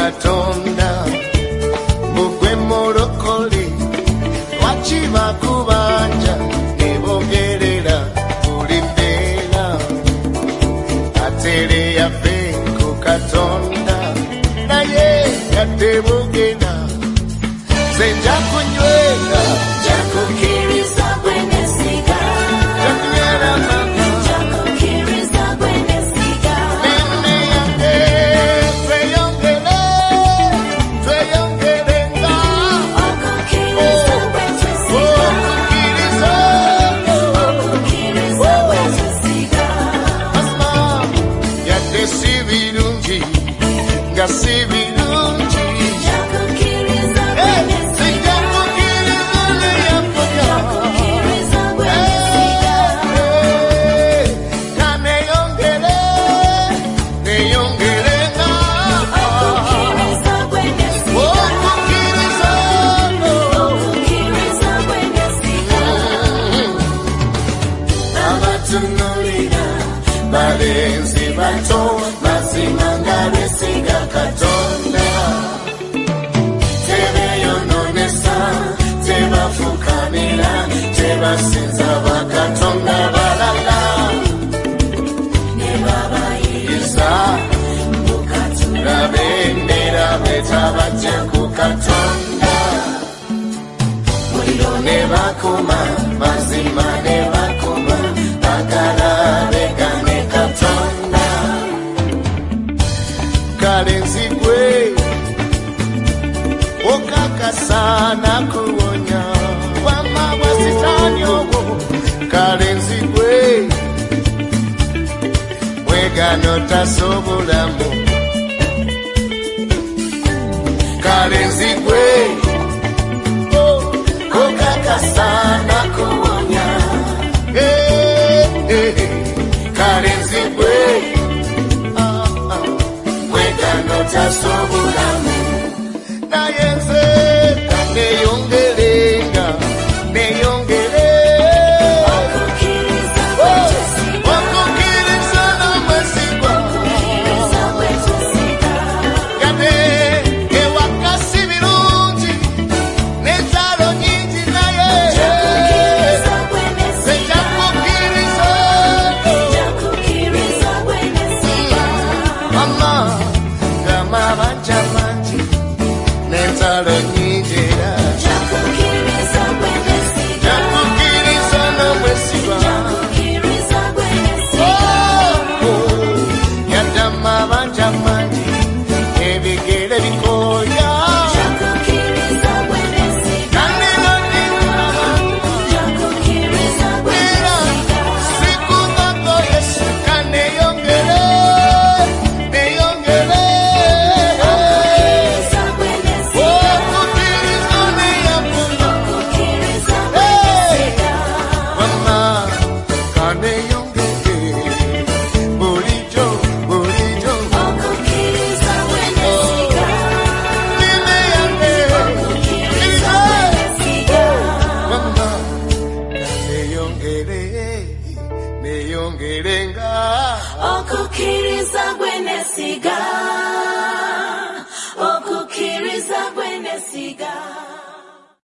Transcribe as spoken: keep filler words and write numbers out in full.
Katonda mugwe mulokole wachiva kubanja nebogerera buli mbeera atere yafe ku Katonda naye yatebogera senja kunywera Jakukiriza gwenesiga jakunyera mama Jakukiriza gwenesiga nene yange tweyongere tweyongerenga Okukiriza gwenesiga okukiriza Okukiriza gwenesiga asma yadde si birungi nga si birungi Jakukiriza gwenesiga Jakukiriza gwenesiga Okukiriza gwenesiga Okukiriza gwenesiga abatunulira balenzi bato mazima nga besiga Katonda tebeyononesa tebafukamira tebasinza bakatonda balala ne babayiriza mukatulabendera betabajja ku Katonda muliro ne bakoma mazima ne bakoma bagala begane Katonda kale nzigwe okakasana kuwonya wama wa sitani obo kale nzigwe mwegano tasobolamu kale nzigwe okakasana kuwonya kale nzigwe mwegano tasobolamu naye nze kaneyongerenga neyongere Okukiriza gwenesiga okukiriza n'omwesigwa Okukiriza gwenesiga yade ewakasi birungi n'enzaalo nyingi naye Jakukiriza gwenesiga sejakukiriza Jakukiriza gwenesiga mama ngamabanja mangi n'enzaalo nyingi era Jakukiriza gwenesiga jakukiriza n'omwesigwa Jakukiriza gwenesiga yadama banja mangi ebigere bikoya Jakukiriza gwenesiga Jakukiriza gwenesiga siku zako Yesu kaneyongere neyongere Okukiriza gwenesiga okukiriza neyakuna Okukiriza gwenesiga mama kaneyongere bulijo bulijo Okukiriza gwenesiga nime yange Okukiriza gwenesiga mama kaneyongere neyongerenga Okukiriza gwenesiga